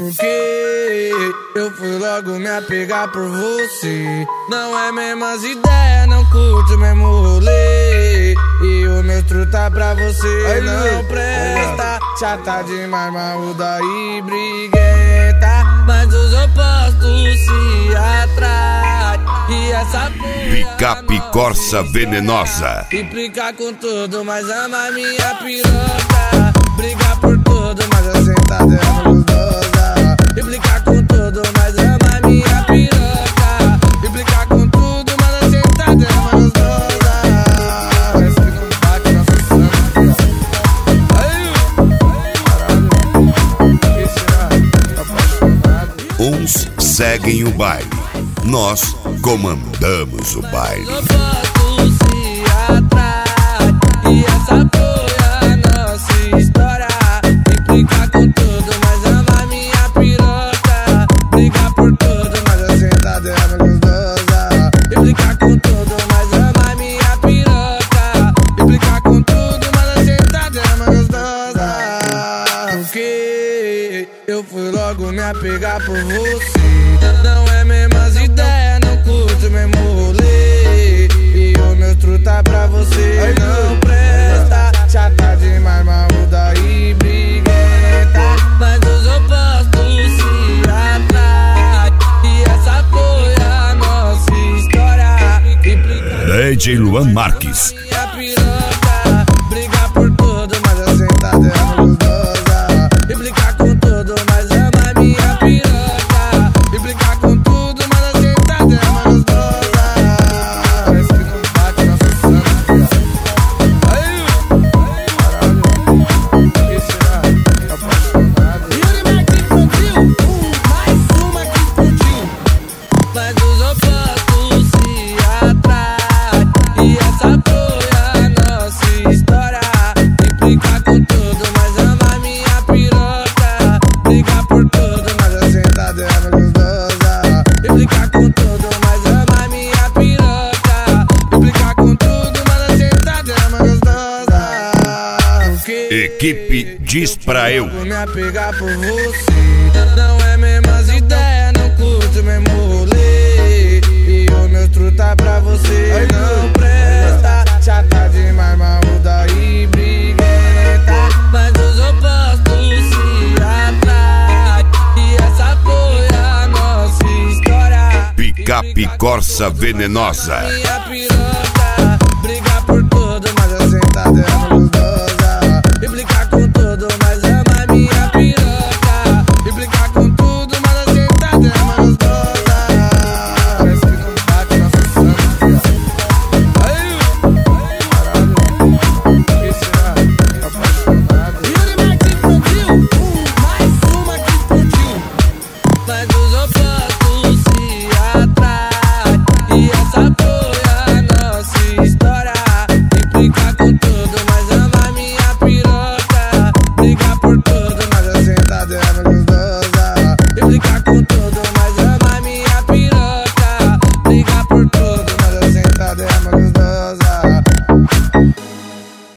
Porque eu fui logo me apegar por você. Não é mesmas ideias, não curto o mesmo rolê. E o meu truta pra você não presta. Chata demais, maluda e briguenta. Mas os opostos se atraem. E essa Picape Corsa venenosa. Implicar com tudo, mas ama minha piroca. Brigar por tudo, mas a sentada é gostosa. Implicar com tudo, mas ama minha piroca. Implicar com tudo, mas a sentada é gostosa. Parece que não bate na sessão. Uns seguem o baile, nós comandamos o baile. Se atrai, e essa foi a nossa história. Implicar com tudo, mas ama minha piroca. Brigar por tudo, mas a sentada é gostosa. Implicar com tudo, mas ama minha piroca. Implicar com tudo, mas a sentada é gostosa. Porque eu fui logo me apegar por você. Não é mesmas ideias, não curto o mesmo rolê. E o meu truta pra você não presta. Chata demais, maluda e briguenta. Mas os opostos se atraem. E essa foi a nossa história. DJ Luan Marques. Minha piroca. Brigar por tudo, mas a sentada é gostosa. Implicar com tudo, mas ama minha piroca. Implicar com tudo, mas a sentada é gostosa. Parece que não bate na sessão. Yuri Martins Brasil, mais uma que explodiu. Mas os opostos se atraem. E essa foi a nossa história. Implicar com tudo, mas ama minha piroca. Brigar por tudo, mas a sentada é gostosa. Implicar com tudo, mas ama minha piroca. Implicar com tudo, mas a sentada é gostosa. Porque Equipe Diz Pra Eu. vou me apegar por você. Não é mesmas ideias, não curto o mesmo rolê. E o meu truta pra você não presta. Chata demais, maluda e briguenta. Mas os opostos se atraem. E essa foi a nossa história. Picape Corsa venenosa. Minha piroca.